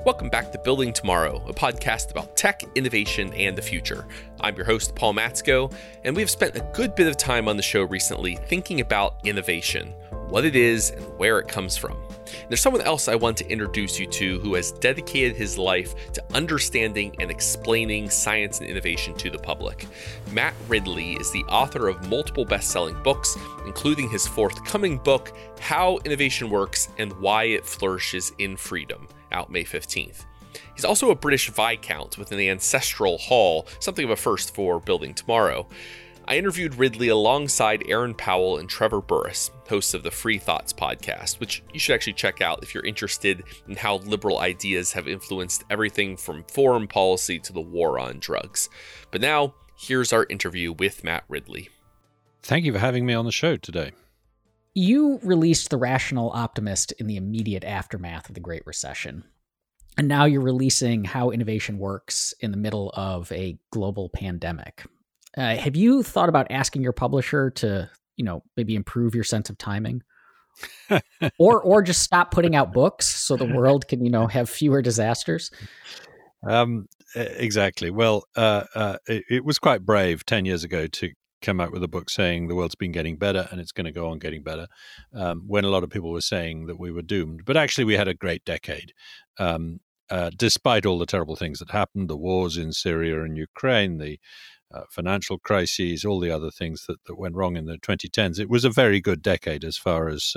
Welcome back to Building Tomorrow, a podcast about tech, innovation, and the future. I'm your host, Paul Matsko, and we've spent a good bit of time on the show recently thinking about innovation, what it is, and where it comes from. And there's someone else I want to introduce you to who has dedicated his life to understanding and explaining science and innovation to the public. Matt Ridley is the author of multiple best-selling books, including his forthcoming book, How Innovation Works and Why It Flourishes in Freedom, out May 15th. He's also a British Viscount with an ancestral hall, something of a first for Building Tomorrow. I interviewed Ridley alongside Aaron Powell and Trevor Burrus, hosts of the Free Thoughts podcast, which you should actually check out if you're interested in how liberal ideas have influenced everything from foreign policy to the war on drugs. But now, here's our interview with Matt Ridley. Thank you for having me on the show today. You released The Rational Optimist in the immediate aftermath of the Great Recession. And now you're releasing How Innovation Works in the middle of a global pandemic. Have you thought about asking your publisher to, maybe improve your sense of timing? or just stop putting out books so the world can, have fewer disasters? Exactly. Well, it was quite brave 10 years ago to come out with a book saying the world's been getting better and it's going to go on getting better, when a lot of people were saying that we were doomed. But actually, we had a great decade. Despite all the terrible things that happened, the wars in Syria and Ukraine, the financial crises, all the other things that went wrong in the 2010s, it was a very good decade as far as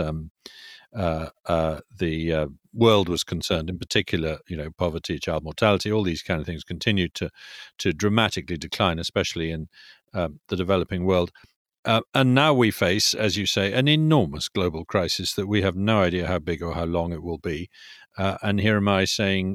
the world was concerned. In particular, poverty, child mortality, all these kind of things continued to dramatically decline, especially in the developing world. And now we face, as you say, an enormous global crisis that we have no idea how big or how long it will be. And here am I saying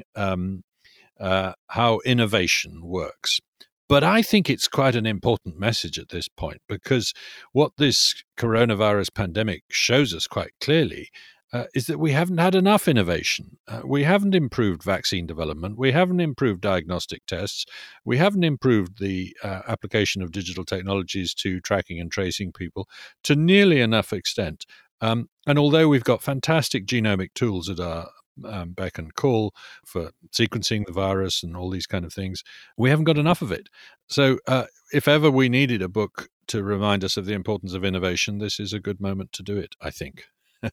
how innovation works. But I think it's quite an important message at this point, because what this coronavirus pandemic shows us quite clearly is that we haven't had enough innovation. We haven't improved vaccine development. We haven't improved diagnostic tests. We haven't improved the application of digital technologies to tracking and tracing people to nearly enough extent. And although we've got fantastic genomic tools at our beck and call for sequencing the virus and all these kind of things, we haven't got enough of it. So if ever we needed a book to remind us of the importance of innovation, this is a good moment to do it, I think.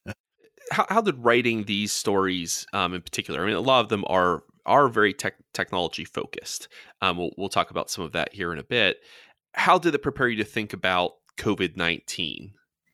How did writing these stories in particular, I mean, a lot of them are very technology focused. We'll talk about some of that here in a bit. How did it prepare you to think about COVID-19?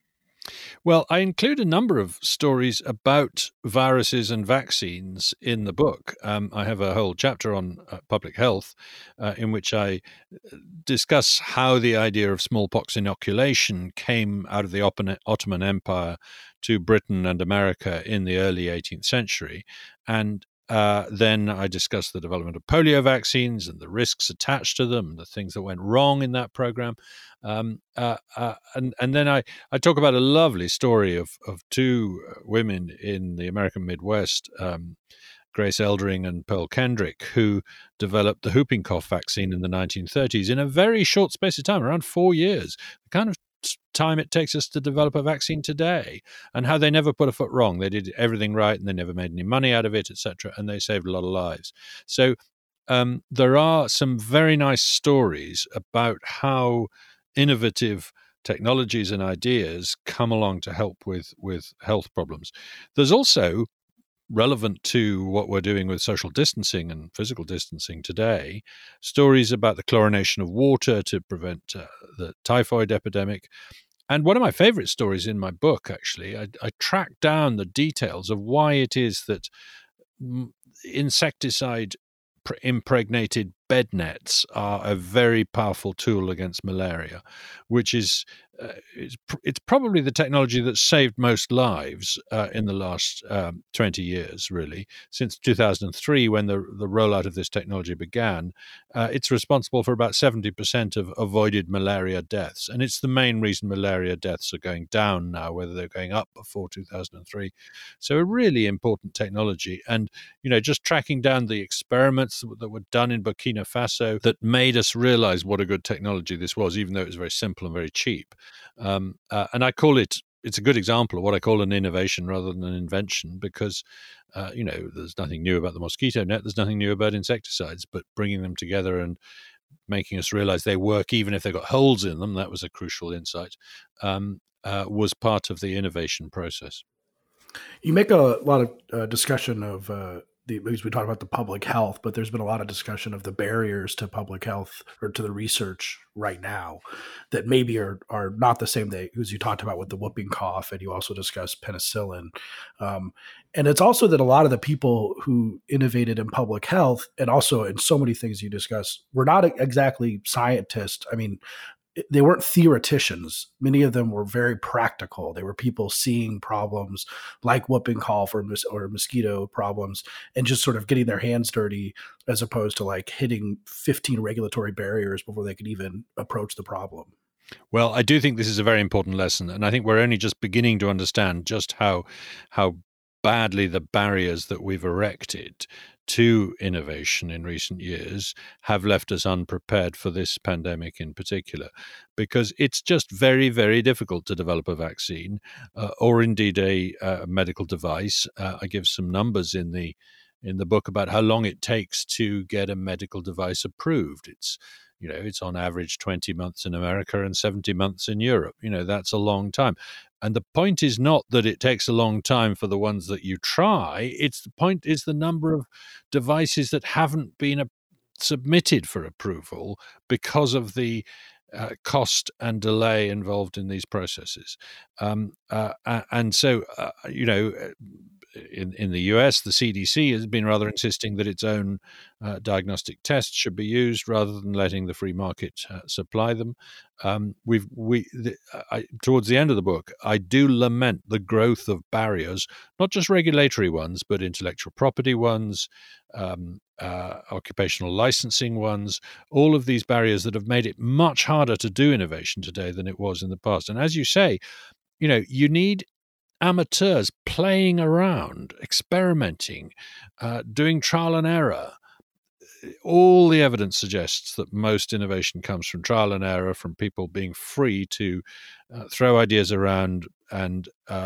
Well, I include a number of stories about viruses and vaccines in the book. I have a whole chapter on public health in which I discuss how the idea of smallpox inoculation came out of the Ottoman Empire to Britain and America in the early 18th century. And then I discuss the development of polio vaccines and the risks attached to them, the things that went wrong in that program. And then I talk about a lovely story of two women in the American Midwest, Grace Eldring and Pearl Kendrick, who developed the whooping cough vaccine in the 1930s in a very short space of time, around 4 years, the kind of time it takes us to develop a vaccine today, and how they never put a foot wrong. They did everything right and they never made any money out of it, etc., and they saved a lot of lives. So there are some very nice stories about how innovative technologies and ideas come along to help with health problems. There's also, relevant to what we're doing with social distancing and physical distancing today, stories about the chlorination of water to prevent the typhoid epidemic. And one of my favorite stories in my book, actually, I track down the details of why it is that insecticide impregnated bed nets are a very powerful tool against malaria, which is it's probably the technology that's saved most lives in the last 20 years, really. Since 2003, when the rollout of this technology began, it's responsible for about 70% of avoided malaria deaths. And it's the main reason malaria deaths are going down now, whether they're going up before 2003. So a really important technology. And, just tracking down the experiments that were done in Burkina Faso that made us realize what a good technology this was, even though it was very simple and very cheap. And I call it it's a good example of what I call an innovation rather than an invention, because there's nothing new about the mosquito net, there's nothing new about insecticides, but bringing them together and making us realize they work even if they've got holes in them, that was a crucial insight, was part of the innovation process. You make a lot of discussion of because we talked about the public health, but there's been a lot of discussion of the barriers to public health or to the research right now that maybe are not the same as you talked about with the whooping cough, and you also discussed penicillin. And it's also that a lot of the people who innovated in public health, and also in so many things you discuss, were not exactly scientists. I mean, they weren't theoreticians. Many of them were very practical. They were people seeing problems like whooping cough or mosquito problems and just sort of getting their hands dirty, as opposed to like hitting 15 regulatory barriers before they could even approach the problem. Well, I do think this is a very important lesson, and I think we're only just beginning to understand just how badly the barriers that we've erected to innovation in recent years have left us unprepared for this pandemic in particular, because it's just very, very difficult to develop a vaccine or indeed a medical device. I give some numbers in the book about how long it takes to get a medical device approved. It's on average 20 months in America and 70 months in Europe. That's a long time. And the point is not that it takes a long time for the ones that you try. The point is the number of devices that haven't been submitted for approval because of the cost and delay involved in these processes. And so, in the US, the CDC has been rather insisting that its own diagnostic tests should be used rather than letting the free market supply them. Towards the end of the book, I do lament the growth of barriers, not just regulatory ones, but intellectual property ones, occupational licensing ones, all of these barriers that have made it much harder to do innovation today than it was in the past. And as you say, you need amateurs playing around, experimenting, doing trial and error. All the evidence suggests that most innovation comes from trial and error, from people being free to throw ideas around and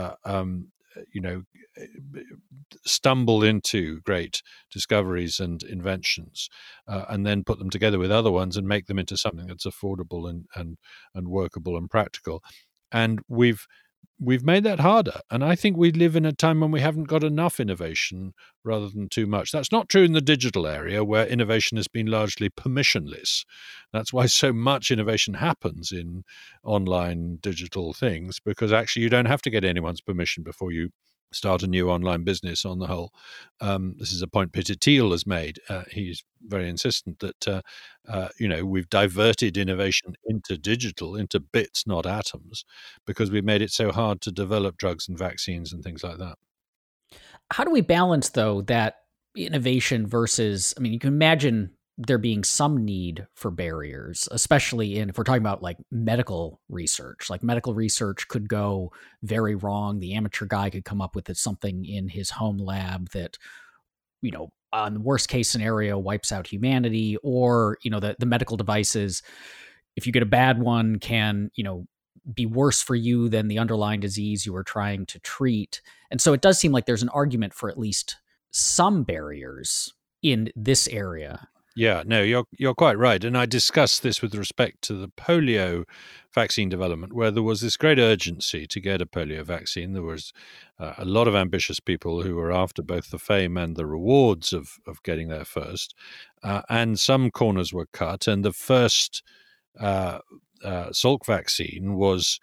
stumble into great discoveries and inventions, and then put them together with other ones and make them into something that's affordable and workable and practical. And we've made that harder. And I think we live in a time when we haven't got enough innovation rather than too much. That's not true in the digital area, where innovation has been largely permissionless. That's why so much innovation happens in online digital things, because actually you don't have to get anyone's permission before you start a new online business on the whole. This is a point Peter Thiel has made. He's very insistent that, we've diverted innovation into digital, into bits, not atoms, because we've made it so hard to develop drugs and vaccines and things like that. How do we balance, though, that innovation versus, you can imagine there being some need for barriers, especially if we're talking about like medical research. Like medical research could go very wrong. The amateur guy could come up with something in his home lab that, on the worst case scenario, wipes out humanity, or, the medical devices, if you get a bad one, can, be worse for you than the underlying disease you were trying to treat. And so it does seem like there's an argument for at least some barriers in this area. Yeah, no, you're quite right. And I discussed this with respect to the polio vaccine development, where there was this great urgency to get a polio vaccine. There was a lot of ambitious people who were after both the fame and the rewards of getting there first. And some corners were cut. And the first Salk vaccine was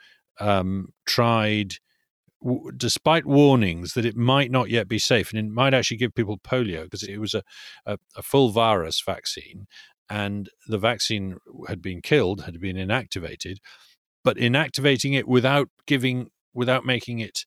tried despite warnings that it might not yet be safe and it might actually give people polio, because it was a full virus vaccine, and the vaccine had been inactivated, but inactivating it without making it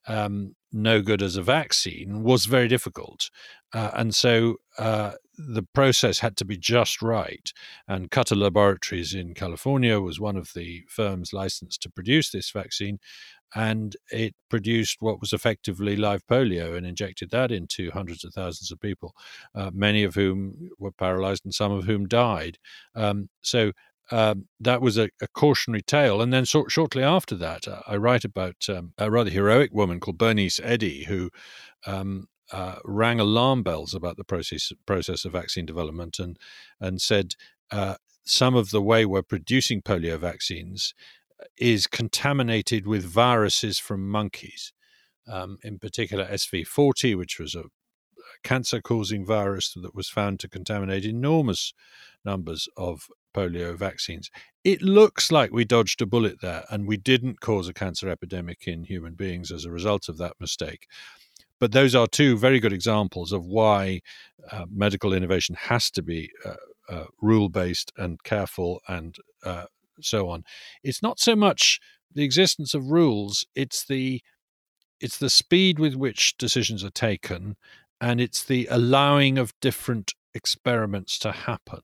no good as a vaccine was very difficult. And so the process had to be just right. And Cutter Laboratories in California was one of the firms licensed to produce this vaccine. And it produced what was effectively live polio and injected that into hundreds of thousands of people, many of whom were paralyzed and some of whom died. So that was a cautionary tale. And then shortly after that, I write about a rather heroic woman called Bernice Eddy, who rang alarm bells about the process of vaccine development and said some of the way we're producing polio vaccines is contaminated with viruses from monkeys, in particular SV40, which was a cancer-causing virus that was found to contaminate enormous numbers of polio vaccines. It looks like we dodged a bullet there, and we didn't cause a cancer epidemic in human beings as a result of that mistake. But those are two very good examples of why medical innovation has to be rule-based and careful and so on. It's not so much the existence of rules, it's the speed with which decisions are taken, and it's the allowing of different experiments to happen.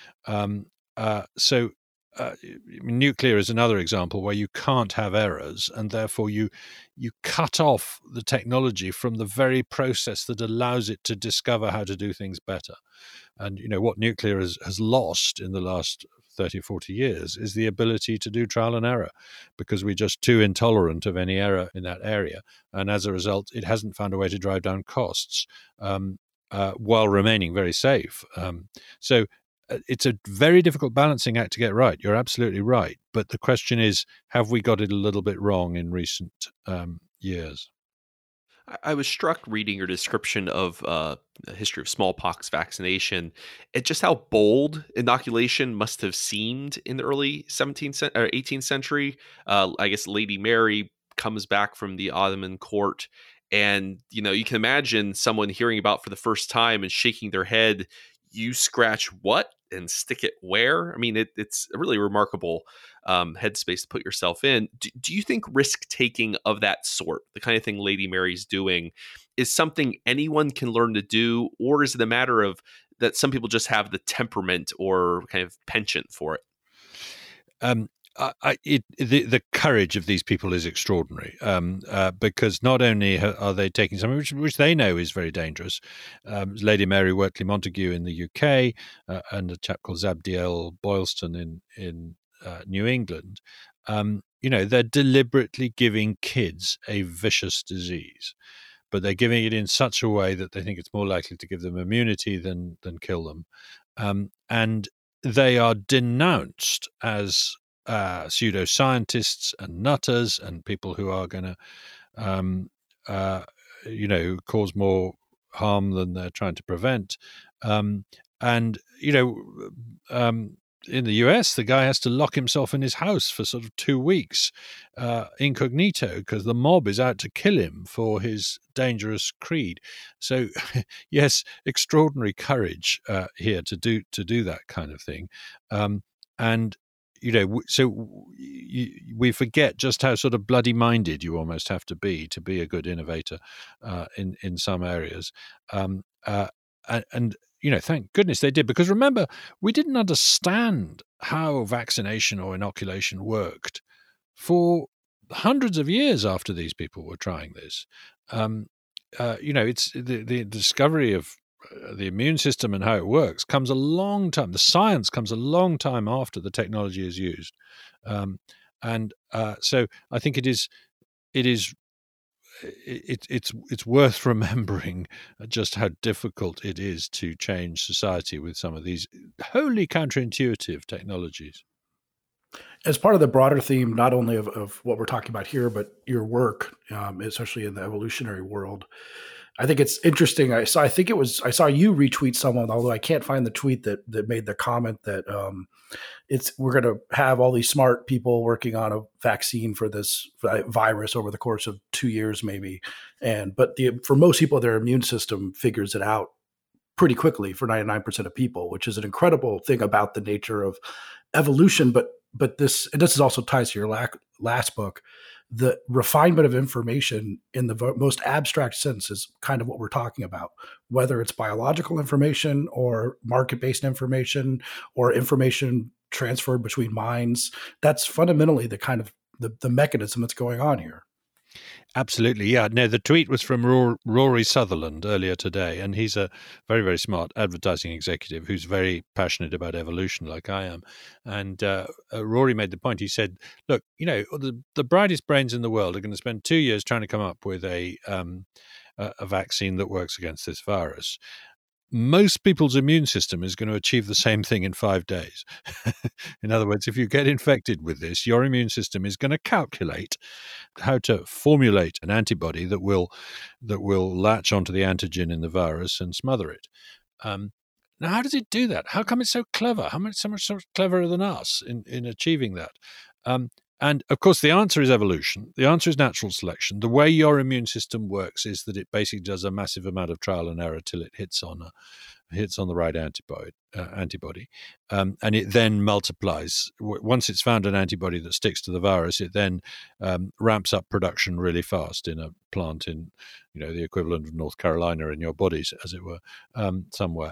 Nuclear is another example where you can't have errors, and therefore you cut off the technology from the very process that allows it to discover how to do things better. And what nuclear has lost in the last 30 or 40 years is the ability to do trial and error, because we're just too intolerant of any error in that area. And as a result, it hasn't found a way to drive down costs while remaining very safe. So it's a very difficult balancing act to get right. You're absolutely right. But the question is, have we got it a little bit wrong in recent years? I was struck reading your description of the history of smallpox vaccination and just how bold inoculation must have seemed in the early 17th or 18th century. I guess Lady Mary comes back from the Ottoman court, and you can imagine someone hearing about for the first time and shaking their head, "You scratch what and stick it where?" I mean, it's a really remarkable headspace to put yourself in. Do you think risk-taking of that sort, the kind of thing Lady Mary's doing, is something anyone can learn to do, or is it a matter of that some people just have the temperament or kind of penchant for it? The courage of these people is extraordinary, because not only are they taking something which they know is very dangerous. Lady Mary Wortley Montagu in the UK and a chap called Zabdiel Boylston in New England, they're deliberately giving kids a vicious disease, but they're giving it in such a way that they think it's more likely to give them immunity than kill them. And they are denounced as pseudoscientists and nutters and people who are going to, cause more harm than they're trying to prevent. In the US, the guy has to lock himself in his house for sort of 2 weeks, incognito, because the mob is out to kill him for his dangerous creed. So, yes, extraordinary courage here to do that kind of thing, we forget just how sort of bloody-minded you almost have to be a good innovator in some areas. Thank goodness they did, because remember, we didn't understand how vaccination or inoculation worked for hundreds of years after these people were trying this. It's the discovery of the immune system and how it works comes a long time. The science comes a long time after the technology is used, so I think it's worth remembering just how difficult it is to change society with some of these wholly counterintuitive technologies. As part of the broader theme, not only of what we're talking about here, but your work, especially in the evolutionary world, I think it's interesting. I saw you retweet someone, although I can't find the tweet that made the comment that we're going to have all these smart people working on a vaccine for this virus over the course of 2 years, maybe. But for most people, their immune system figures it out pretty quickly for 99% of people, which is an incredible thing about the nature of evolution. But this also ties to your last book. The refinement of information in the most abstract sense is kind of what we're talking about, whether it's biological information or market-based information or information transferred between minds. That's fundamentally the kind of the mechanism that's going on here. Absolutely, yeah. No, the tweet was from Rory Sutherland earlier today, and he's a very, very smart advertising executive who's very passionate about evolution, like I am. And Rory made the point. He said, "Look, the brightest brains in the world are going to spend 2 years trying to come up with a vaccine that works against this virus. Most people's immune system is going to achieve the same thing in 5 days. In other words, if you get infected with this, your immune system is going to calculate how to formulate an antibody that will latch onto the antigen in the virus and smother it. Now, how does it do that? How come it's so clever? How much so much cleverer than us in achieving that? And of course, the answer is evolution. The answer is natural selection. The way your immune system works is that it basically does a massive amount of trial and error till it hits on the right antibody, and it then multiplies. Once it's found an antibody that sticks to the virus, it then ramps up production really fast in a plant in, the equivalent of North Carolina in your bodies, as it were, somewhere.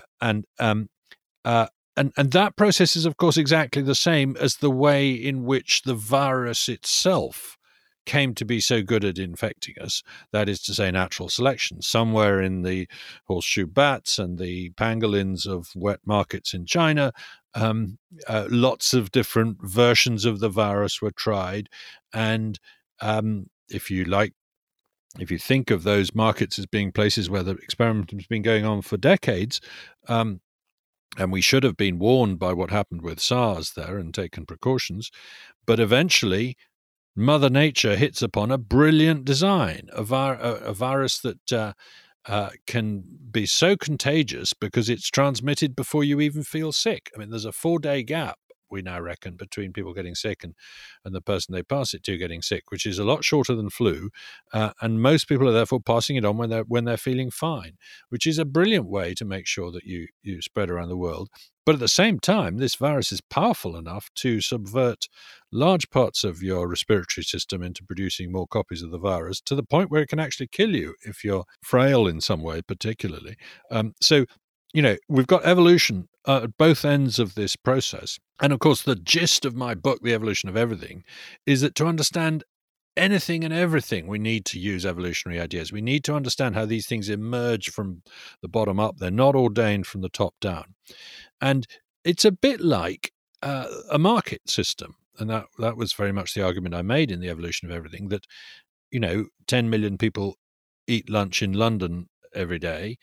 And that process is, of course, exactly the same as the way in which the virus itself came to be so good at infecting us. That is to say, natural selection. Somewhere in the horseshoe bats and the pangolins of wet markets in China, lots of different versions of the virus were tried. And if you think of those markets as being places where the experiment has been going on for decades, and we should have been warned by what happened with SARS there and taken precautions. But eventually, Mother Nature hits upon a brilliant design, a virus that can be so contagious because it's transmitted before you even feel sick. I mean, there's a 4-day gap, we now reckon, between people getting sick and the person they pass it to getting sick, which is a lot shorter than flu. And most people are therefore passing it on when they're feeling fine, which is a brilliant way to make sure that you spread around the world. But at the same time, this virus is powerful enough to subvert large parts of your respiratory system into producing more copies of the virus, to the point where it can actually kill you if you're frail in some way, particularly. So we've got evolution at both ends of this process. And of course, the gist of my book, The Evolution of Everything, is that to understand anything and everything, we need to use evolutionary ideas. We need to understand how these things emerge from the bottom up. They're not ordained from the top down. And it's a bit like a market system. And that was very much the argument I made in The Evolution of Everything, that, 10 million people eat lunch in London every day.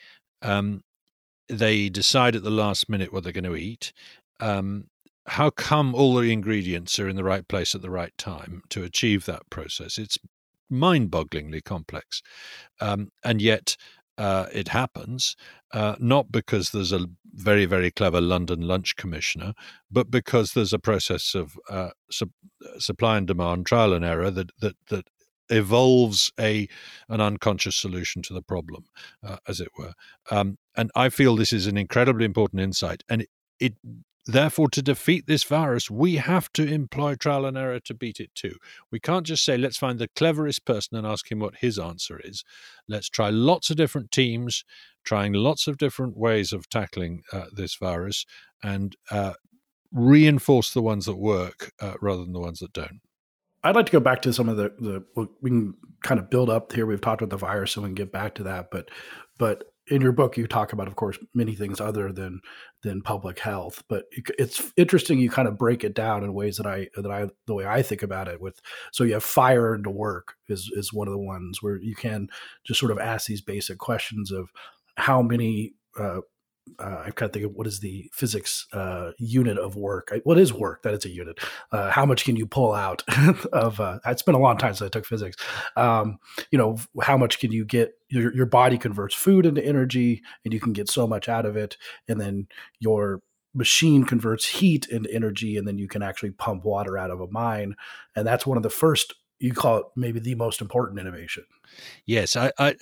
They decide at the last minute what they're going to eat. How come all the ingredients are in the right place at the right time to achieve that process? It's mind-bogglingly complex. And yet it happens, not because there's a very, very clever London lunch commissioner, but because there's a process of supply and demand, trial and error that evolves an unconscious solution to the problem, as it were. And I feel this is an incredibly important insight. And it therefore, to defeat this virus, we have to employ trial and error to beat it too. We can't just say, let's find the cleverest person and ask him what his answer is. Let's try lots of different teams, trying lots of different ways of tackling this virus, and reinforce the ones that work rather than the ones that don't. I'd like to go back to some of we can kind of build up here. We've talked about the virus, and we can get back to that. But in your book, you talk about, of course, many things other than public health. But it's interesting. You kind of break it down in ways the way I think about it. So you have fire into work is one of the ones where you can just sort of ask these basic questions of how many. I kind of think of what is the physics unit of work. What is work? That it's a unit. How much can you pull out of? It's been a long time since I took physics. How much can you get? Your body converts food into energy, and you can get so much out of it. And then your machine converts heat into energy, and then you can actually pump water out of a mine. And that's one of the first. You call it maybe the most important innovation. Yes,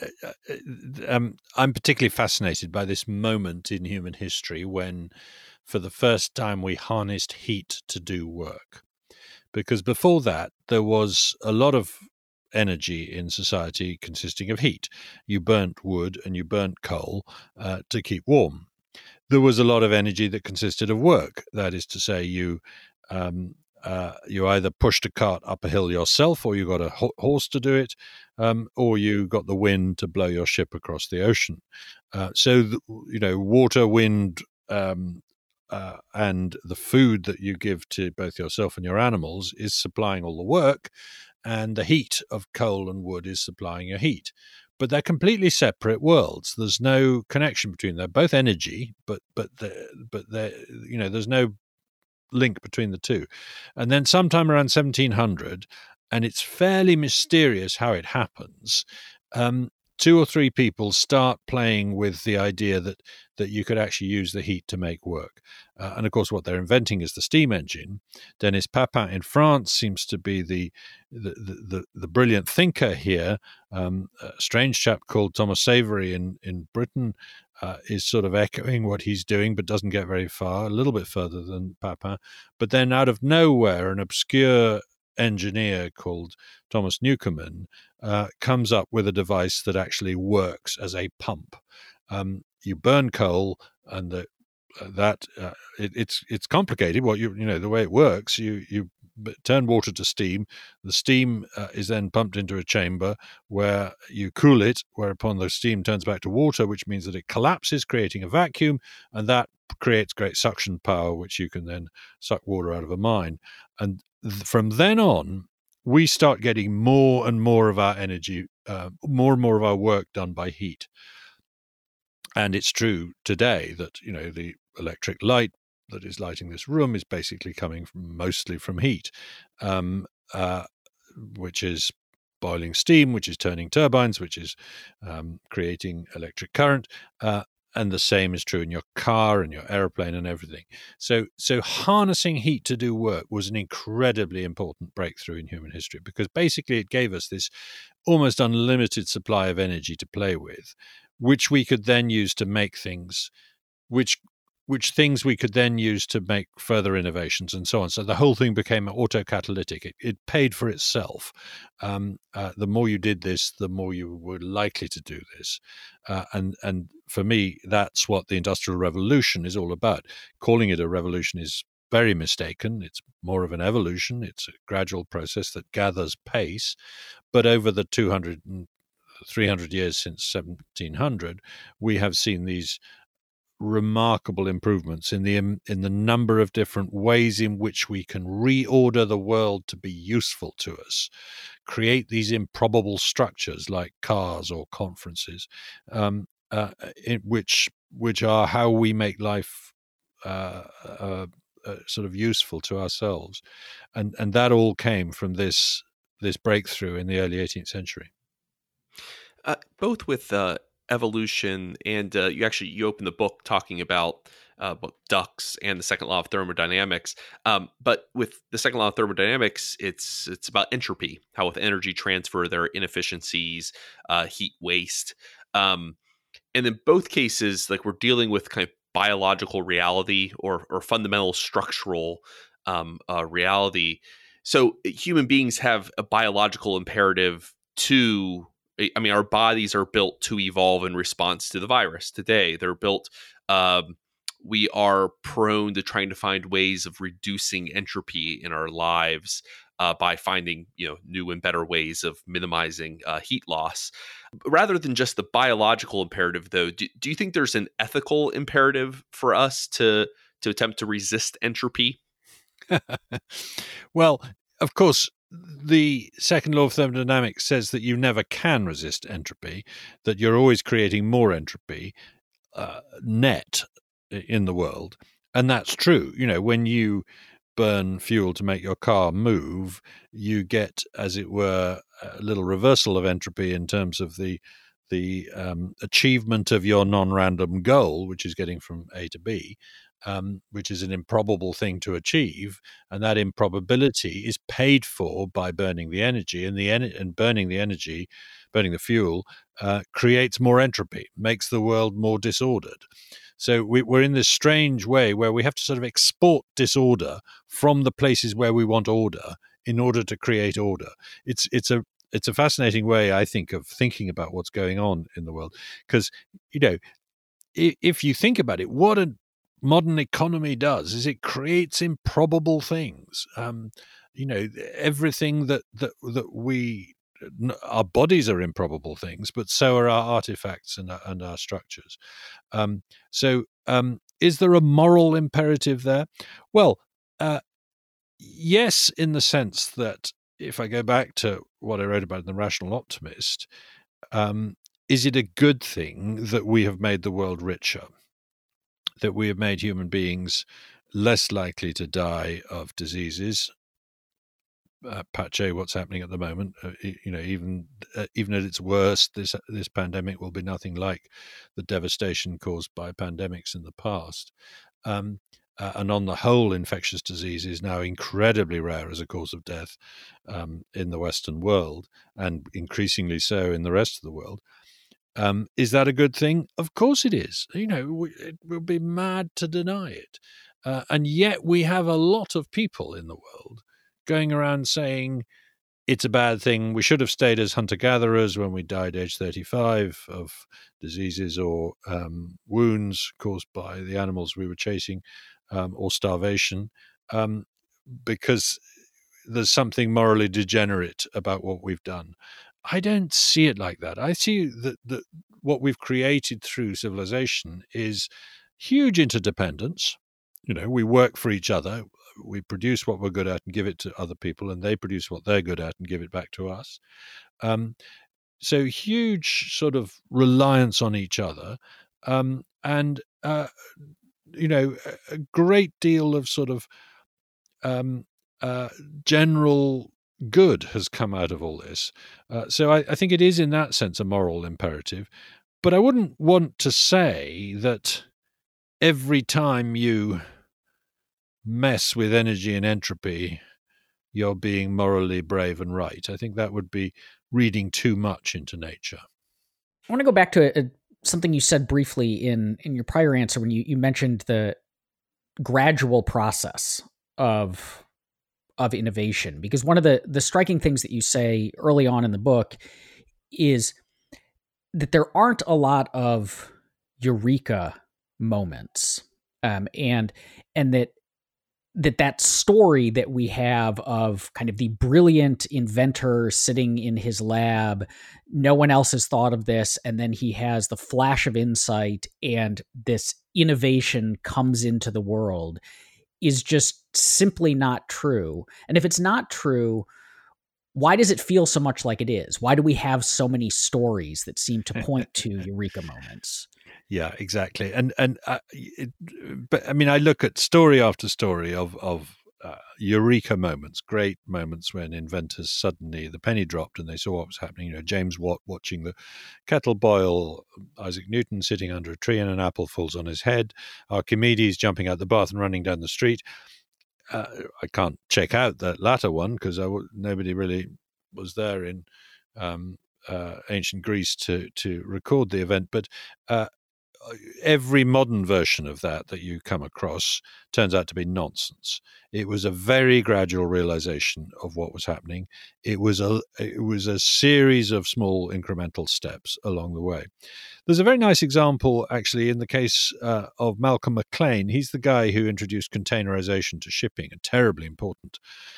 I'm particularly fascinated by this moment in human history when, for the first time, we harnessed heat to do work. Because before that, there was a lot of energy in society consisting of heat. You burnt wood and you burnt coal to keep warm. There was a lot of energy that consisted of work. That is to say, you you either pushed a cart up a hill yourself, or you got a horse to do it, or you got the wind to blow your ship across the ocean. Water, wind, and the food that you give to both yourself and your animals is supplying all the work, and the heat of coal and wood is supplying your heat. But they're completely separate worlds. There's no connection between them. They're both energy, but there's no link between the two. And then sometime around 1700, and it's fairly mysterious how it happens, 2 or 3 people start playing with the idea that you could actually use the heat to make work. And of course, what they're inventing is the steam engine. Denis Papin in France seems to be the brilliant thinker here. A strange chap called Thomas Savery in Britain is sort of echoing what he's doing, but doesn't get very far, a little bit further than Papin. But then out of nowhere, an obscure engineer called Thomas Newcomen comes up with a device that actually works as a pump. You burn coal, and it's complicated. The way it works, you turn water to steam. The steam is then pumped into a chamber where you cool it, whereupon the steam turns back to water, which means that it collapses, creating a vacuum, and that creates great suction power, which you can then suck water out of a mine. And from then on, we start getting more and more of our energy, more and more of our work done by heat. And it's true today that, the electric light that is lighting this room is basically coming mostly from heat, which is boiling steam, which is turning turbines, which is creating electric current. And the same is true in your car and your airplane and everything. So harnessing heat to do work was an incredibly important breakthrough in human history, because basically it gave us this almost unlimited supply of energy to play with, which we could then use to make things, which things we could then use to make further innovations and so on. So the whole thing became autocatalytic. It paid for itself. The more you did this, the more you were likely to do this. And for me, that's what the Industrial Revolution is all about. Calling it a revolution is very mistaken. It's more of an evolution. It's a gradual process that gathers pace. But over the 200 and 300 years since 1700, we have seen these remarkable improvements in the number of different ways in which we can reorder the world to be useful to us, create these improbable structures like cars or conferences, which are how we make life sort of useful to ourselves, and that all came from this breakthrough in the early 18th century. Both with evolution and you open the book talking about both ducks and the second law of thermodynamics. But with the second law of thermodynamics, it's about entropy, how with energy transfer there are inefficiencies, heat waste, and in both cases, like, we're dealing with kind of biological reality or fundamental structural reality. So human beings have a biological imperative to. I mean, our bodies are built to evolve in response to the virus today. They're built, we are prone to trying to find ways of reducing entropy in our lives by finding, new and better ways of minimizing heat loss. Rather than just the biological imperative, though, do you think there's an ethical imperative for us to attempt to resist entropy? Well, of course, the second law of thermodynamics says that you never can resist entropy, that you're always creating more entropy net in the world. And that's true. When you burn fuel to make your car move, you get, as it were, a little reversal of entropy in terms of the achievement of your non-random goal, which is getting from A to B. Which is an improbable thing to achieve, and that improbability is paid for by burning the energy, and burning the fuel creates more entropy, makes the world more disordered. So we're in this strange way where we have to sort of export disorder from the places where we want order in order to create order. It's a fascinating way, I think, of thinking about what's going on in the world, because if you think about it, what a modern economy does is it creates improbable things. Everything that we, our bodies are improbable things, but so are our artifacts and our structures. Is there a moral imperative there? Well, yes, in the sense that if I go back to what I wrote about in The Rational Optimist, is it a good thing that we have made the world richer, that we have made human beings less likely to die of diseases? Pache, what's happening at the moment, even at its worst, this pandemic will be nothing like the devastation caused by pandemics in the past. And on the whole, infectious disease is now incredibly rare as a cause of death in the Western world, and increasingly so in the rest of the world. Is that a good thing? Of course it is. It would be mad to deny it. And yet we have a lot of people in the world going around saying it's a bad thing. We should have stayed as hunter-gatherers when we died age 35 of diseases or wounds caused by the animals we were chasing, or starvation, because there's something morally degenerate about what we've done. I don't see it like that. I see that what we've created through civilization is huge interdependence. We work for each other. We produce what we're good at and give it to other people, and they produce what they're good at and give it back to us. So huge sort of reliance on each other, and a great deal of sort of general good has come out of all this. So I think it is in that sense a moral imperative. But I wouldn't want to say that every time you mess with energy and entropy, you're being morally brave and right. I think that would be reading too much into nature. I want to go back to something you said briefly in your prior answer when you mentioned the gradual process of innovation, because one of the striking things that you say early on in the book is that there aren't a lot of eureka moments, and that story that we have of kind of the brilliant inventor sitting in his lab, no one else has thought of this, and then he has the flash of insight and this innovation comes into the world, is just simply not true. And if it's not true, why does it feel so much like it is? Why do we have so many stories that seem to point to eureka moments? Yeah, exactly. But I mean, I look at story after story of eureka moments, great moments when inventors suddenly the penny dropped and they saw what was happening. James Watt watching the kettle boil, Isaac Newton sitting under a tree and an apple falls on his head, Archimedes jumping out the bath and running down the street. I can't check out that latter one because nobody really was there in ancient Greece to record the event, but every modern version of that you come across turns out to be nonsense. It was a very gradual realization of what was happening. It was a series of small incremental steps along the way. There's a very nice example, actually, in the case of Malcolm McLean. He's the guy who introduced containerization to shipping, a terribly important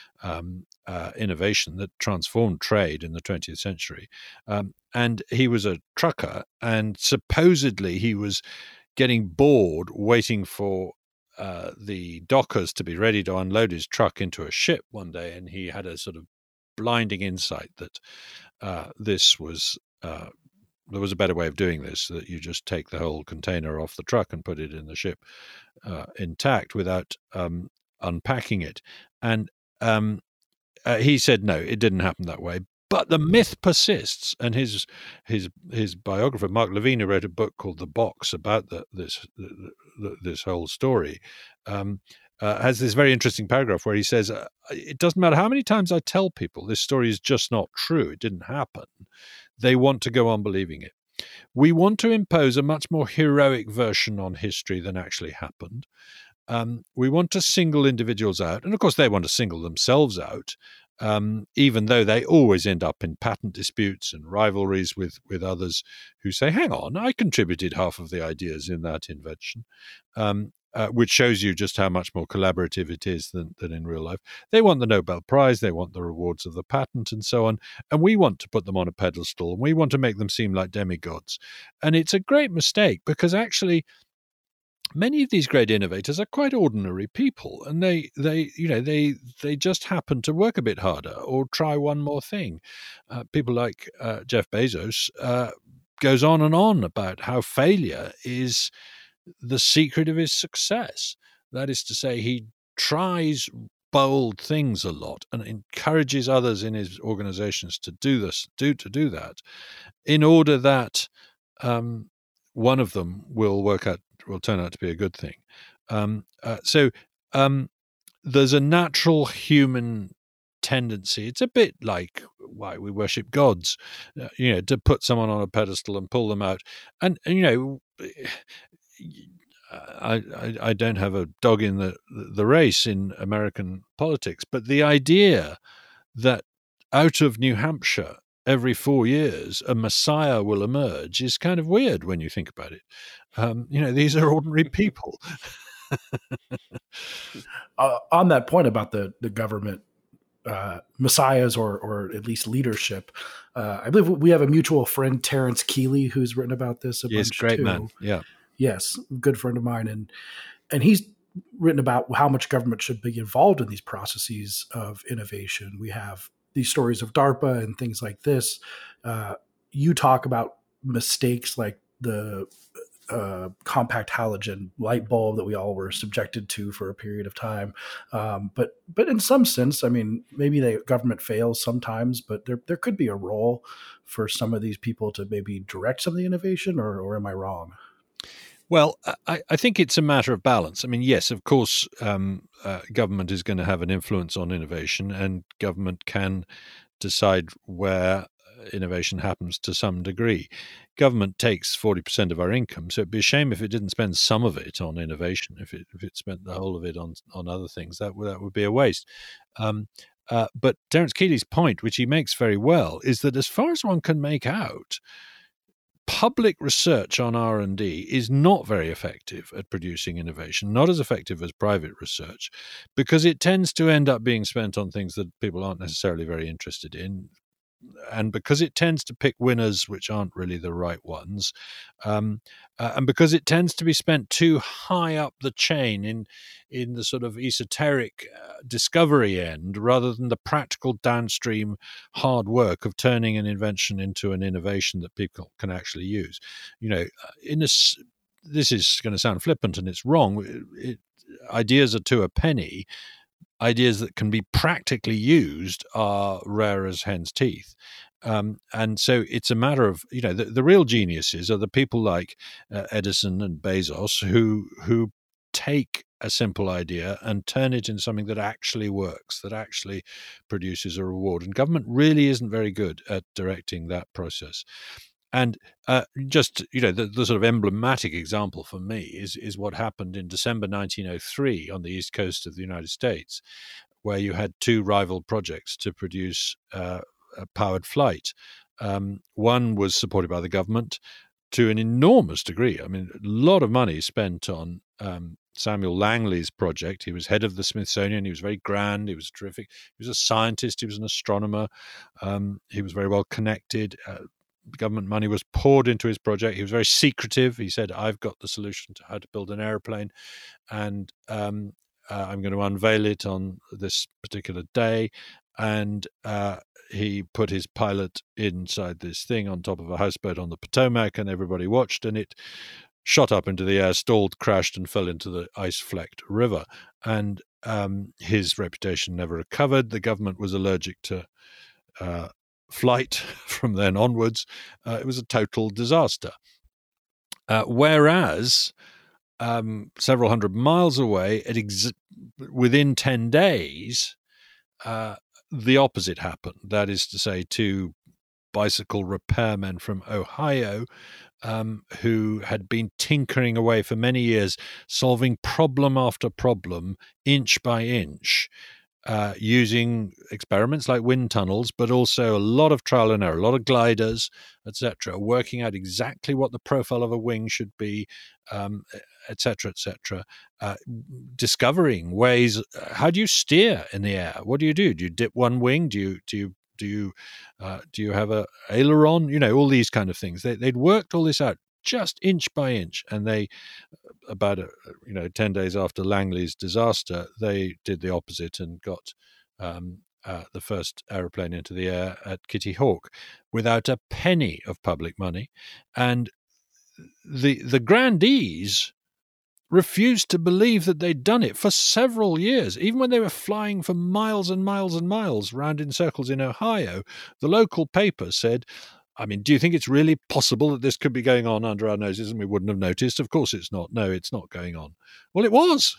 innovation that transformed trade in the 20th century. And he was a trucker, and supposedly he was getting bored waiting for the dockers to be ready to unload his truck into a ship one day, and he had a sort of blinding insight that there was a better way of doing this, that you just take the whole container off the truck and put it in the ship intact without unpacking it. And he said, no, it didn't happen that way. But the myth persists, and his biographer Mark Levine, who wrote a book called The Box about this whole story, has this very interesting paragraph where he says, it doesn't matter how many times I tell people this story is just not true, it didn't happen, they want to go on believing it. We want to impose a much more heroic version on history than actually happened. We want to single individuals out, and of course they want to single themselves out, even though they always end up in patent disputes and rivalries with others who say, hang on, I contributed half of the ideas in that invention. which shows you just how much more collaborative it is than in real life. They want the Nobel Prize, they want the rewards of the patent and so on, and we want to put them on a pedestal, and we want to make them seem like demigods. And it's a great mistake, because actually many of these great innovators are quite ordinary people, and they just happen to work a bit harder or try one more thing. People like Jeff Bezos goes on and on about how failure is the secret of his success. That is to say, he tries bold things a lot and encourages others in his organizations to do that, in order that one of them will turn out to be a good thing. So there's a natural human tendency. It's a bit like why we worship gods, to put someone on a pedestal and pull them out. And I don't have a dog in the race in American politics, but the idea that out of New Hampshire every 4 years a messiah will emerge is kind of weird when you think about it. These are ordinary people. On that point about the government messiahs or at least leadership, I believe we have a mutual friend, Terence Keeley, who's written about this a bunch great too. Man. Yeah. Yes, good friend of mine, and he's written about how much government should be involved in these processes of innovation. We have these stories of DARPA and things like this. You talk about mistakes like the compact halogen light bulb that we all were subjected to for a period of time. But in some sense, I mean, maybe the government fails sometimes, but there could be a role for some of these people to maybe direct some of the innovation, or am I wrong? Well, I think it's a matter of balance. I mean, yes, of course, government is going to have an influence on innovation, and government can decide where innovation happens to some degree. Government takes 40% of our income, so it'd be a shame if it didn't spend some of it on innovation. If it spent the whole of it on other things, that would be a waste. But Terence Keeley's point, which he makes very well, is that as far as one can make out, public research on R&D is not very effective at producing innovation, not as effective as private research, because it tends to end up being spent on things that people aren't necessarily very interested in, and because it tends to pick winners which aren't really the right ones, and because it tends to be spent too high up the chain in the sort of esoteric discovery end, rather than the practical downstream hard work of turning an invention into an innovation that people can actually use. This is going to sound flippant, and it's wrong. Ideas are to a penny. Ideas that can be practically used are rare as hen's teeth. And so it's a matter of, the real geniuses are the people like Edison and Bezos who take a simple idea and turn it into something that actually works, that actually produces a reward. And government really isn't very good at directing that process. And just, the sort of emblematic example for me is what happened in December 1903 on the east coast of the United States, where you had two rival projects to produce a powered flight. One was supported by the government to an enormous degree. I mean, a lot of money spent on Samuel Langley's project. He was head of the Smithsonian. He was very grand. He was terrific. He was a scientist. He was an astronomer. He was very well connected. Government money was poured into his project. He was very secretive. He said, I've got the solution to how to build an airplane, and I'm going to unveil it on this particular day. And he put his pilot inside this thing on top of a houseboat on the Potomac, and everybody watched, and it shot up into the air, stalled, crashed, and fell into the ice-flecked river. And his reputation never recovered. The government was allergic to flight from then onwards. It was a total disaster. Whereas several hundred miles away, within 10 days, the opposite happened. That is to say, two bicycle repairmen from Ohio who had been tinkering away for many years, solving problem after problem, inch by inch, using experiments like wind tunnels, but also a lot of trial and error, a lot of gliders, etc., working out exactly what the profile of a wing should be, etc., discovering ways. How do you steer in the air? What do you do? Do you dip one wing? Do you have a aileron? All these kind of things. They'd worked all this out just inch by inch, and they, about 10 days after Langley's disaster, they did the opposite and got the first aeroplane into the air at Kitty Hawk without a penny of public money. And the grandees refused to believe that they'd done it for several years. Even when they were flying for miles and miles and miles round in circles in Ohio, the local paper said, do you think it's really possible that this could be going on under our noses and we wouldn't have noticed? Of course it's not. No, it's not going on. Well, it was.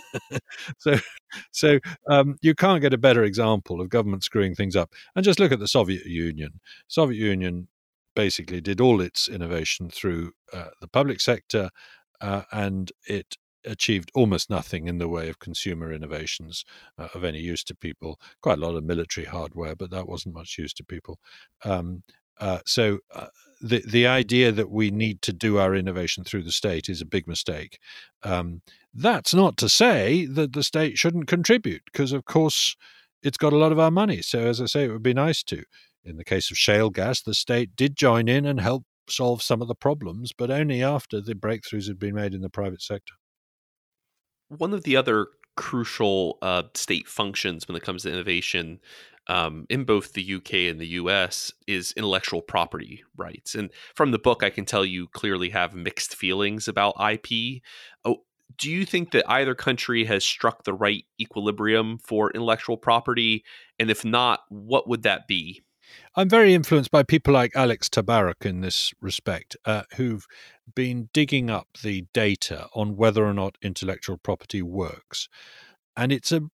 So you can't get a better example of government screwing things up. And just look at the Soviet Union. Soviet Union basically did all its innovation through the public sector, and it achieved almost nothing in the way of consumer innovations of any use to people. Quite a lot of military hardware, but that wasn't much use to people. So the idea that we need to do our innovation through the state is a big mistake. That's not to say that the state shouldn't contribute, because, of course, it's got a lot of our money. So, as I say, it would be nice to. In the case of shale gas, the state did join in and help solve some of the problems, but only after the breakthroughs had been made in the private sector. One of the other crucial state functions when it comes to innovation in both the UK and the US is intellectual property rights. And from the book, I can tell you clearly have mixed feelings about IP. Do you think that either country has struck the right equilibrium for intellectual property? And if not, what would that be? I'm very influenced by people like Alex Tabarrok in this respect, who've been digging up the data on whether or not intellectual property works. And it's a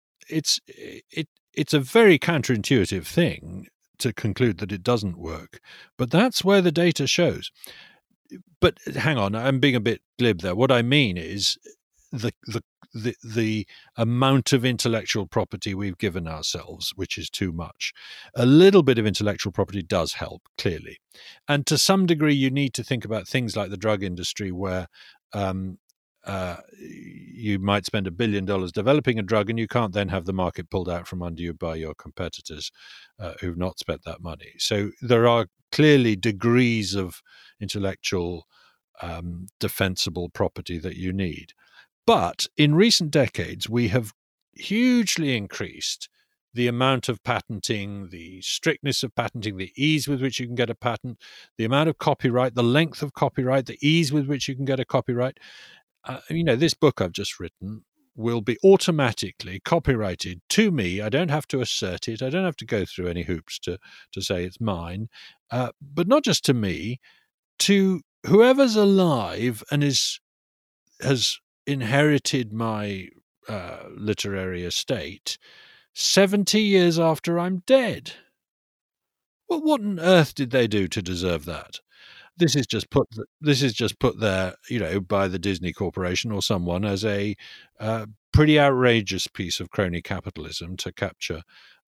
very counterintuitive thing to conclude that it doesn't work, but that's where the data shows. But hang on, I'm being a bit glib there. What I mean is the amount of intellectual property we've given ourselves, which is too much. A little bit of intellectual property does help, clearly. And to some degree, you need to think about things like the drug industry, where you might spend $1 billion developing a drug, and you can't then have the market pulled out from under you by your competitors who've not spent that money. So there are clearly degrees of intellectual defensible property that you need. But in recent decades, we have hugely increased the amount of patenting, the strictness of patenting, the ease with which you can get a patent, the amount of copyright, the length of copyright, the ease with which you can get a copyright. This book I've just written will be automatically copyrighted to me. I don't have to assert it. I don't have to go through any hoops to say it's mine. But not just to me, to whoever's alive and has inherited my literary estate 70 years after I'm dead. Well, what on earth did they do to deserve that? This is just put there, by the Disney Corporation or someone as a pretty outrageous piece of crony capitalism to capture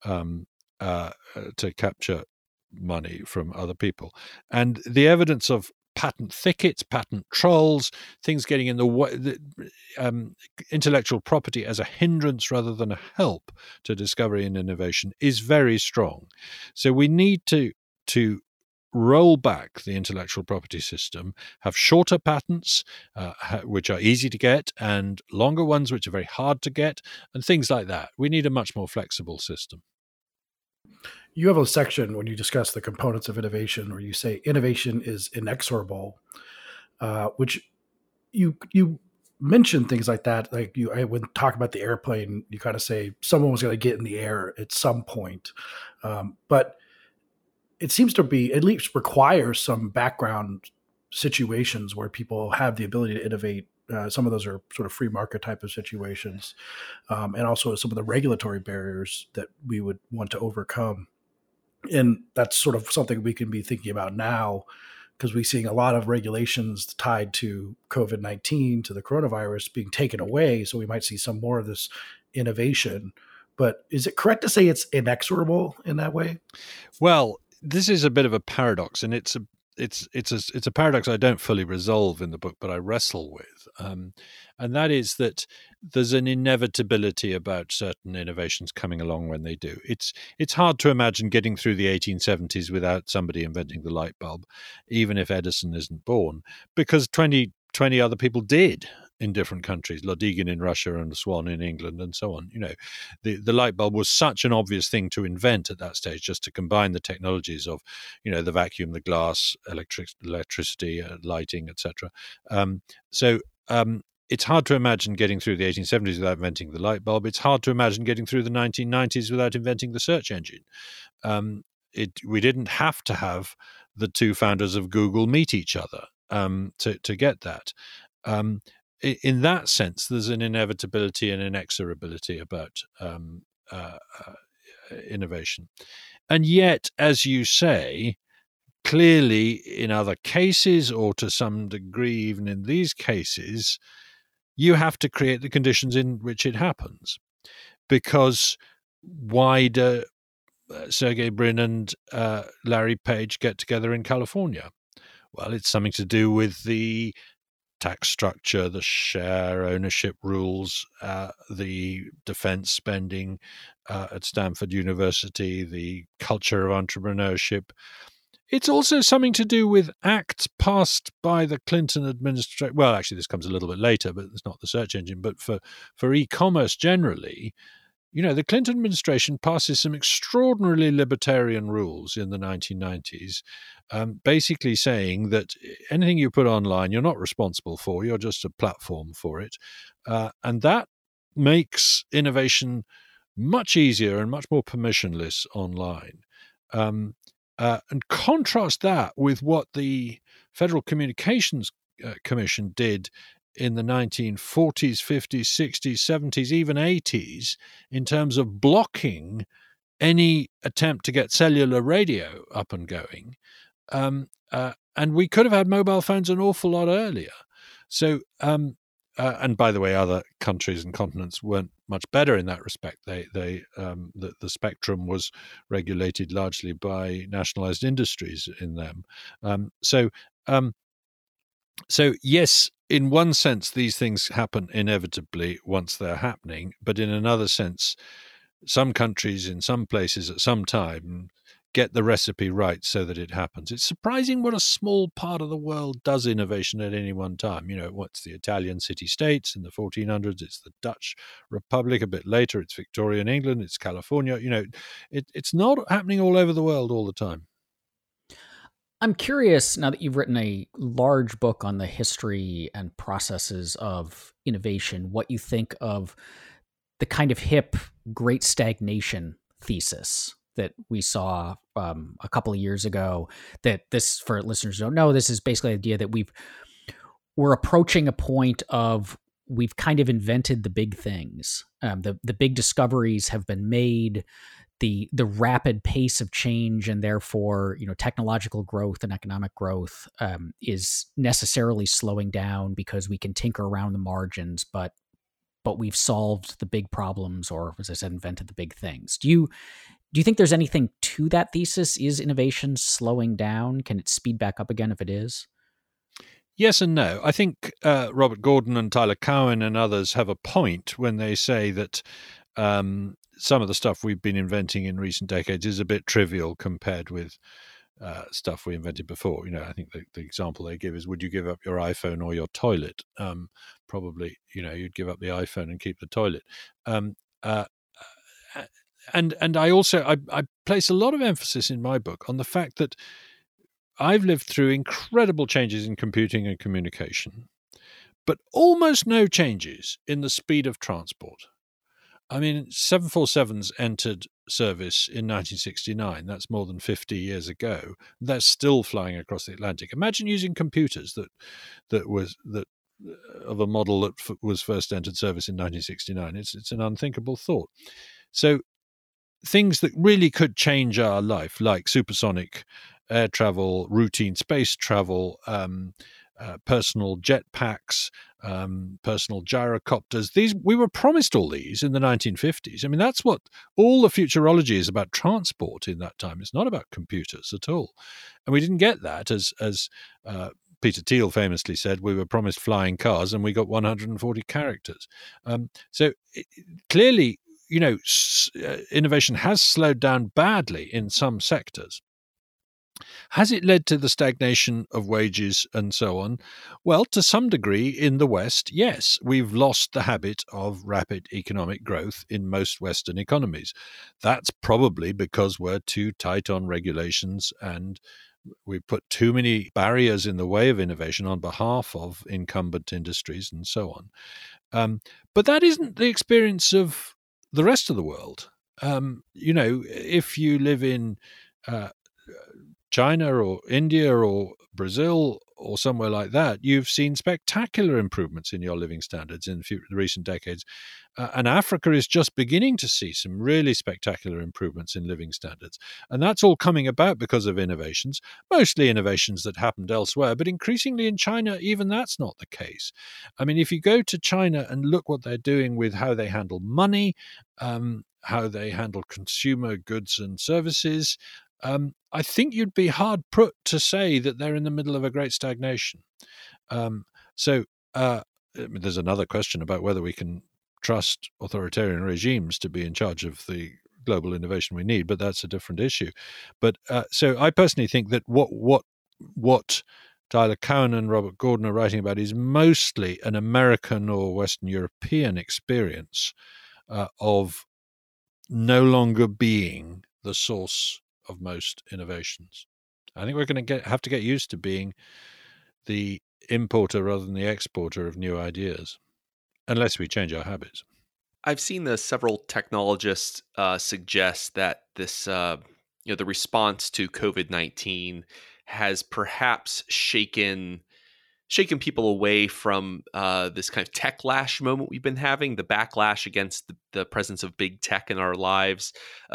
money from other people. And the evidence of patent thickets, patent trolls, things getting in the way, intellectual property as a hindrance rather than a help to discovery and innovation is very strong. So we need to roll back the intellectual property system, have shorter patents, which are easy to get, and longer ones which are very hard to get, and things like that. We need a much more flexible system. You have a section when you discuss the components of innovation, where you say innovation is inexorable, which you mention things like that. Like when talk about the airplane, you kind of say someone was going to get in the air at some point, but it seems to be at least require some background situations where people have the ability to innovate. Some of those are sort of free market type of situations, and also some of the regulatory barriers that we would want to overcome. And that's sort of something we can be thinking about now, because we're seeing a lot of regulations tied to COVID-19, to the coronavirus being taken away. So we might see some more of this innovation. but is it correct to say it's inexorable in that way? Well, this is a bit of a paradox, and it's a paradox I don't fully resolve in the book, but I wrestle with, and that is that there's an inevitability about certain innovations coming along when they do. It's hard to imagine getting through the 1870s without somebody inventing the light bulb, even if Edison isn't born, because 20 other people did in different countries, Lodygin in Russia and Swan in England and so on. You know, the light bulb was such an obvious thing to invent at that stage, just to combine the technologies of, you know, the vacuum, the glass, electricity, lighting, etc. It's hard to imagine getting through the 1870s without inventing the light bulb. It's hard to imagine getting through the 1990s without inventing the search engine. We didn't have to have the two founders of Google meet each other to get that. In that sense, there's an inevitability and inexorability about innovation. And yet, as you say, clearly in other cases, or to some degree even in these cases, you have to create the conditions in which it happens. Because why do Sergey Brin and Larry Page get together in California? Well, it's something to do with the tax structure, the share ownership rules, the defense spending at Stanford University, the culture of entrepreneurship. It's also something to do with acts passed by the Clinton administration. Well, actually, this comes a little bit later, but it's not the search engine. But for e-commerce generally, you know, the Clinton administration passes some extraordinarily libertarian rules in the 1990s, basically saying that anything you put online, you're not responsible for, you're just a platform for it. And that makes innovation much easier and much more permissionless online. And contrast that with what the Federal Communications Commission did in the 1940s, 50s, 60s, 70s, even 80s, in terms of blocking any attempt to get cellular radio up and going. And we could have had mobile phones an awful lot earlier. So, and by the way, other countries and continents weren't much better in that respect. The spectrum was regulated largely by nationalized industries in them. So yes, in one sense, these things happen inevitably once they're happening, but in another sense, some countries in some places at some time get the recipe right so that it happens. It's surprising what a small part of the world does innovation at any one time. You know, what's the Italian city-states in the 1400s? It's the Dutch Republic a bit later. It's Victorian England. It's California. You know, it's not happening all over the world all the time. I'm curious, now that you've written a large book on the history and processes of innovation, what you think of the kind of hip Great Stagnation thesis that we saw a couple of years ago. That this, for listeners who don't know, this is basically the idea that we're approaching a point of we've kind of invented the big things. The big discoveries have been made. The rapid pace of change and therefore, you know, technological growth and economic growth is necessarily slowing down because we can tinker around the margins, but we've solved the big problems, or as I said, invented the big things. Do you think there's anything to that thesis? Is innovation slowing down? Can it speed back up again if it is? Yes and no. I think Robert Gordon and Tyler Cowen and others have a point when they say that some of the stuff we've been inventing in recent decades is a bit trivial compared with stuff we invented before. You know, I think the example they give is, would you give up your iPhone or your toilet? Probably, you know, you'd give up the iPhone and keep the toilet. And I also I place a lot of emphasis in my book on the fact that I've lived through incredible changes in computing and communication, but almost no changes in the speed of transport. I mean, 747s entered service in 1969. That's more than 50 years ago. They're still flying across the Atlantic. Imagine using computers that of a model that was first entered service in 1969. It's an unthinkable thought. So things that really could change our life, like supersonic air travel, routine space travel, personal jetpacks, personal gyrocopters. We were promised all these in the 1950s. I mean, that's what all the futurology is about, transport in that time. It's not about computers at all. And we didn't get that, as Peter Thiel famously said, we were promised flying cars and we got 140 characters. Clearly, innovation has slowed down badly in some sectors. Has it led to the stagnation of wages and so on? Well, to some degree in the West, yes. We've lost the habit of rapid economic growth in most Western economies. That's probably because we're too tight on regulations and we put too many barriers in the way of innovation on behalf of incumbent industries and so on. But that isn't the experience of the rest of the world. If you live in China or India or Brazil or somewhere like that, you've seen spectacular improvements in your living standards in the recent decades. And Africa is just beginning to see some really spectacular improvements in living standards. And that's all coming about because of innovations, mostly innovations that happened elsewhere. But increasingly in China, even that's not the case. I mean, if you go to China and look what they're doing with how they handle money, how they handle consumer goods and services, I think you'd be hard put to say that they're in the middle of a great stagnation. There's another question about whether we can trust authoritarian regimes to be in charge of the global innovation we need, but that's a different issue. But so I personally think that what Tyler Cowen and Robert Gordon are writing about is mostly an American or Western European experience of no longer being the source of most innovations. I think we're going to have to get used to being the importer rather than the exporter of new ideas, unless we change our habits. I've seen several technologists suggest that this, the response to COVID-19 has perhaps shaken people away from this kind of techlash moment we've been having, the backlash against the presence of big tech in our lives.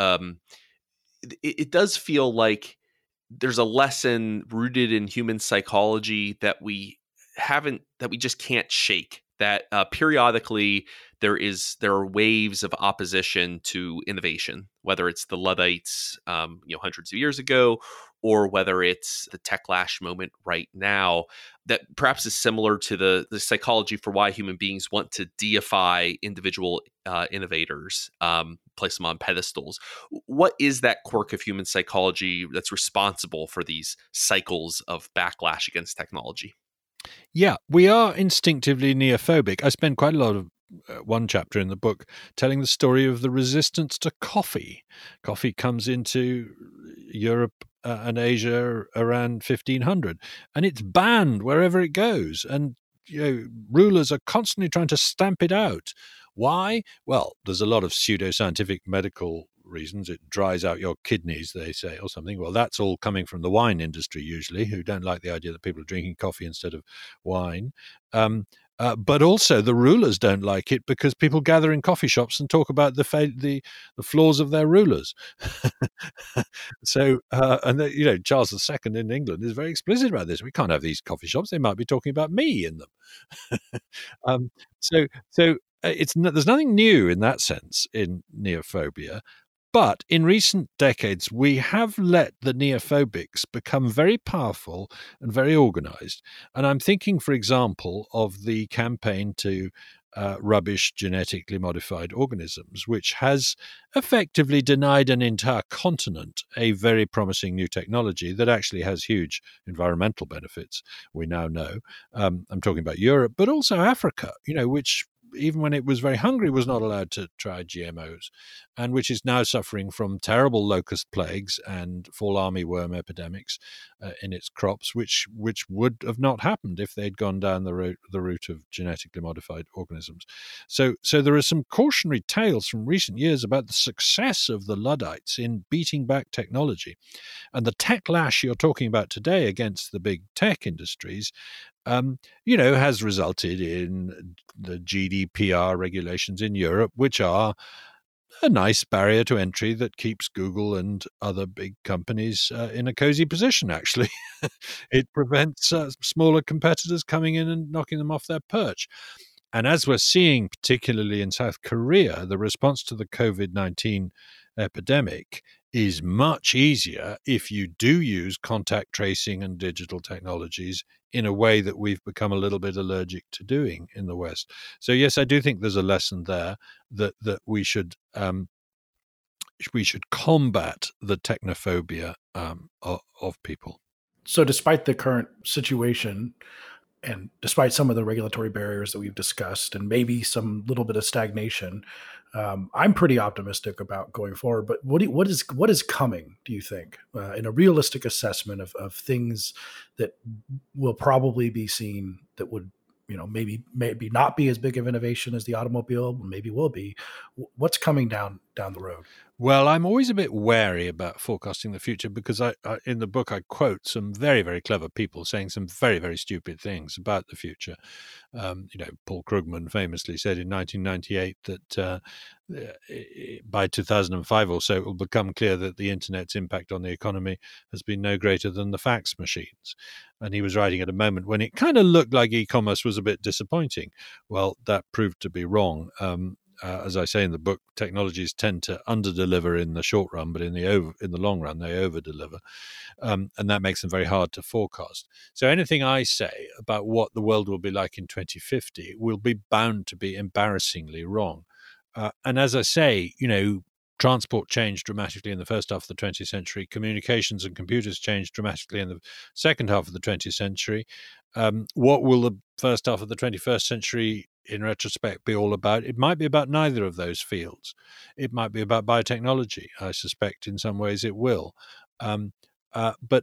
It does feel like there's a lesson rooted in human psychology that we just can't shake. That periodically there are waves of opposition to innovation, whether it's the Luddites, hundreds of years ago, or whether it's the techlash moment right now, that perhaps is similar to the psychology for why human beings want to deify individual innovators, place them on pedestals. What is that quirk of human psychology that's responsible for these cycles of backlash against technology? Yeah, we are instinctively neophobic. I spend quite a lot of one chapter in the book telling the story of the resistance to coffee. Coffee comes into Europe and Asia around 1500, and it's banned wherever it goes. And rulers are constantly trying to stamp it out. Why? Well, there's a lot of pseudoscientific medical reasons. It dries out your kidneys, they say, or something. Well, that's all coming from the wine industry usually, who don't like the idea that people are drinking coffee instead of wine. But also the rulers don't like it because people gather in coffee shops and talk about the flaws of their rulers. So, Charles II in England is very explicit about this. We can't have these coffee shops. They might be talking about me in them. There's nothing new in that sense in neophobia. But in recent decades, we have let the neophobics become very powerful and very organized. And I'm thinking, for example, of the campaign to rubbish genetically modified organisms, which has effectively denied an entire continent a very promising new technology that actually has huge environmental benefits, we now know. I'm talking about Europe, but also Africa, which even when it was very hungry, was not allowed to try GMOs, and which is now suffering from terrible locust plagues and fall armyworm epidemics in its crops, which would have not happened if they'd gone down the route of genetically modified organisms. So there are some cautionary tales from recent years about the success of the Luddites in beating back technology. And the techlash you're talking about today against the big tech industries has resulted in the GDPR regulations in Europe, which are a nice barrier to entry that keeps Google and other big companies in a cozy position, actually. It prevents smaller competitors coming in and knocking them off their perch. And as we're seeing, particularly in South Korea, the response to the COVID-19 epidemic is much easier if you do use contact tracing and digital technologies in a way that we've become a little bit allergic to doing in the West. So yes, I do think there's a lesson there that we should combat the technophobia of people. So despite the current situation, and despite some of the regulatory barriers that we've discussed, and maybe some little bit of stagnation, I'm pretty optimistic about going forward. But what is coming, do you think, in a realistic assessment of things that will probably be seen that would, maybe not be as big of innovation as the automobile, maybe will be? What's coming down the road? Well, I'm always a bit wary about forecasting the future because I in the book I quote some very, very clever people saying some very, very stupid things about the future. Paul Krugman famously said in 1998 that by 2005 or so, it will become clear that the internet's impact on the economy has been no greater than the fax machines. And he was writing at a moment when it kind of looked like e-commerce was a bit disappointing. Well, that proved to be wrong. As I say in the book, technologies tend to underdeliver in the short run, but in the long run, they overdeliver. And that makes them very hard to forecast. So anything I say about what the world will be like in 2050 will be bound to be embarrassingly wrong. And as I say, transport changed dramatically in the first half of the 20th century. Communications and computers changed dramatically in the second half of the 20th century. What will the first half of the 21st century, in retrospect, be all about? It might be about neither of those fields. It might be about biotechnology. I suspect in some ways it will. But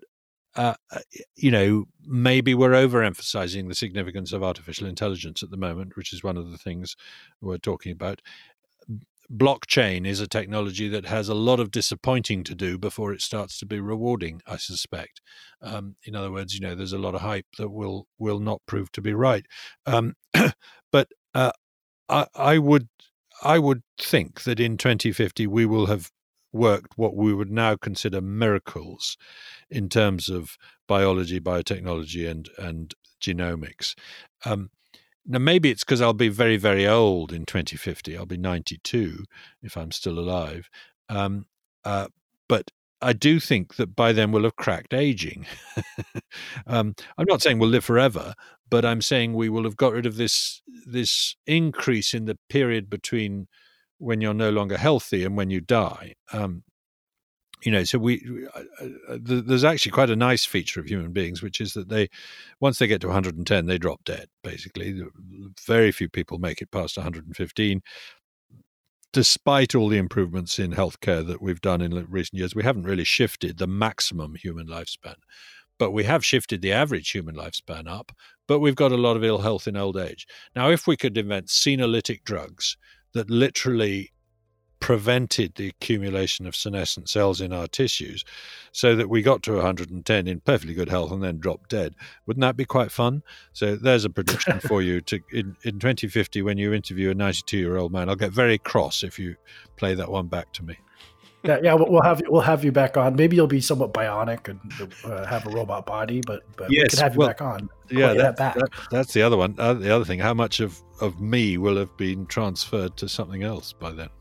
maybe we're overemphasizing the significance of artificial intelligence at the moment, which is one of the things we're talking about. Blockchain is a technology that has a lot of disappointing to do before it starts to be rewarding, I suspect. In other words, there's a lot of hype that will not prove to be right. But I would think that in 2050 we will have worked what we would now consider miracles in terms of biology, biotechnology, and genomics. Now, maybe it's because I'll be very, very old in 2050. I'll be 92 if I'm still alive. But I do think that by then we'll have cracked aging. I'm not saying we'll live forever, but I'm saying we will have got rid of this increase in the period between when you're no longer healthy and when you die. So there's actually quite a nice feature of human beings, which is that once they get to 110, they drop dead, basically. Very few people make it past 115. Despite all the improvements in healthcare that we've done in recent years, we haven't really shifted the maximum human lifespan. But we have shifted the average human lifespan up, but we've got a lot of ill health in old age. Now, if we could invent senolytic drugs that literally prevented the accumulation of senescent cells in our tissues so that we got to 110 in perfectly good health and then dropped dead, wouldn't that be quite fun? So there's a prediction for you. In 2050, when you interview a 92-year-old man, I'll get very cross if you play that one back to me. Yeah, we'll have you back on. Maybe you'll be somewhat bionic and have a robot body, but yes, we can have you back on. Yeah, that's the other one. The other thing, how much of me will have been transferred to something else by then?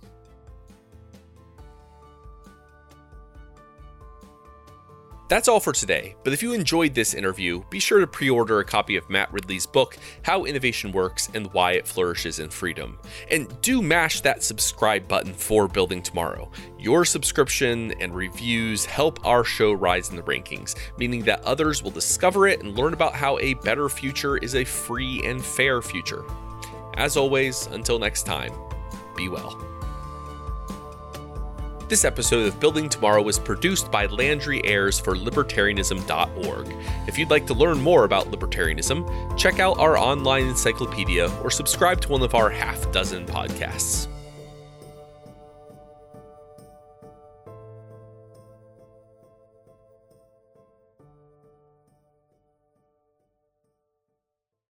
That's all for today, but if you enjoyed this interview, be sure to pre-order a copy of Matt Ridley's book, How Innovation Works and Why It Flourishes in Freedom. And do mash that subscribe button for Building Tomorrow. Your subscription and reviews help our show rise in the rankings, meaning that others will discover it and learn about how a better future is a free and fair future. As always, until next time, be well. This episode of Building Tomorrow was produced by Landry Ayres for libertarianism.org. If you'd like to learn more about libertarianism, check out our online encyclopedia or subscribe to one of our half-dozen podcasts.